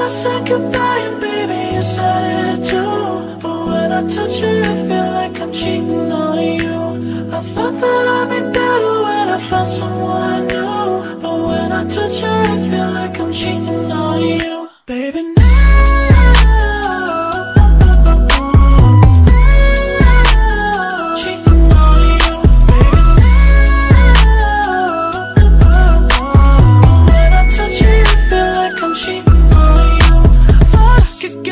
I said goodbye and baby you said it too. But when I touch you I feel like I'm cheating on you. I thought that I'd be better when I found someone new. But when I touch you I feel like I'm cheating on you.